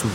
رسول.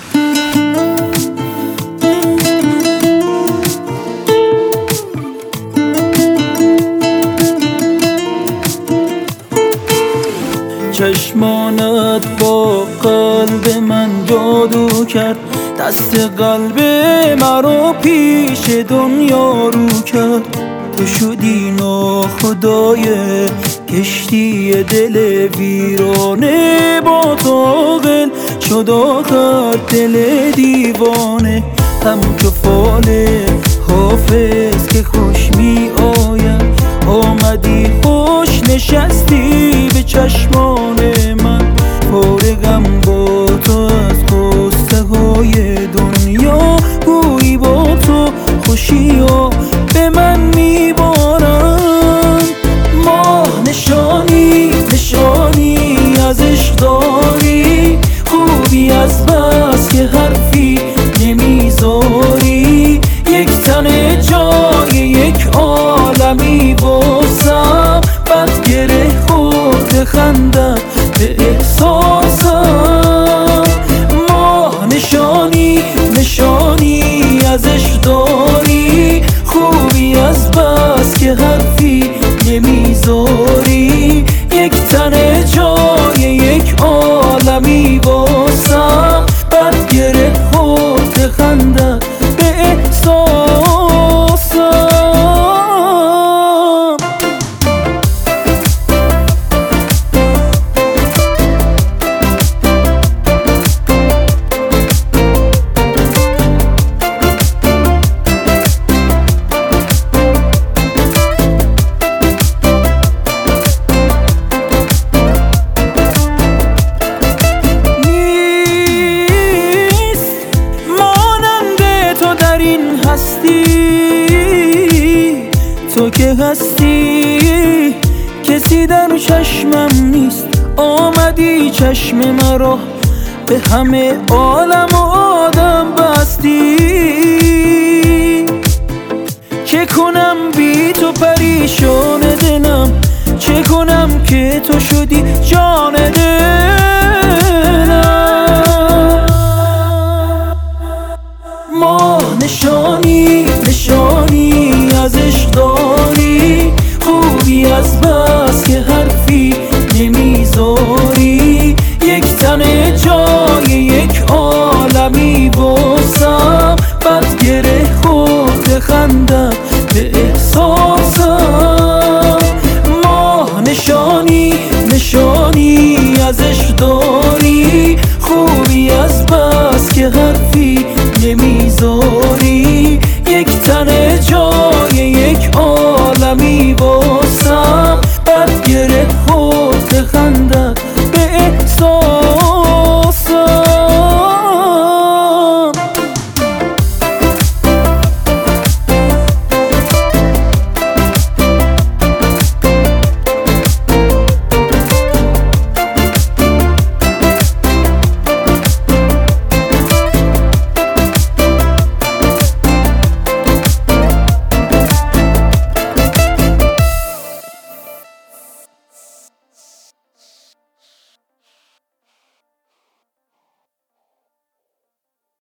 چشمانت با قلب من جادو کرد، دست قلب مرا پیش دنیا رو کرد. تو شدی ناخدای کشتی دل ویرانه، با طاقل شد آخر دل دیوانه. همچو فال حافظ که خوش می آید، آمدی خوش نشستی به چشمان من. فارغم با تو از غصه های دنیا، گویی با تو خوشی ها به من میبارن. ماه نشانی نشانی از عشق داری، خوبی از بس که حرفی نمیذاری. یک تن جای یک عالمی بازم، بد گره خورده خندم به احساسم. ماه نشانی نشانی از عشق داری، خوبی از بس که حرفی نمیذاری. یک تن جای یک عالمی بازم، بد گره خورده خندم به احساسم. تو که هستی کسی در چشمم نیست، آمدی چشم مرا به همه عالم و آدم بستی. چه کنم بی تو پریشان دلم، چه کنم که تو شدی جان دلم. ماه نشانی نشانی از عشق داری، خوبی از بس که حرفی نمیذاری. یک تن جای یک عالمی بازم، بد گره خورده خندم به احساسم. ماه نشانی نشانی از عشق داری، خوبی از بس که حرفی نمیذاری. یک تن جای یک عالمی بازم، بد گره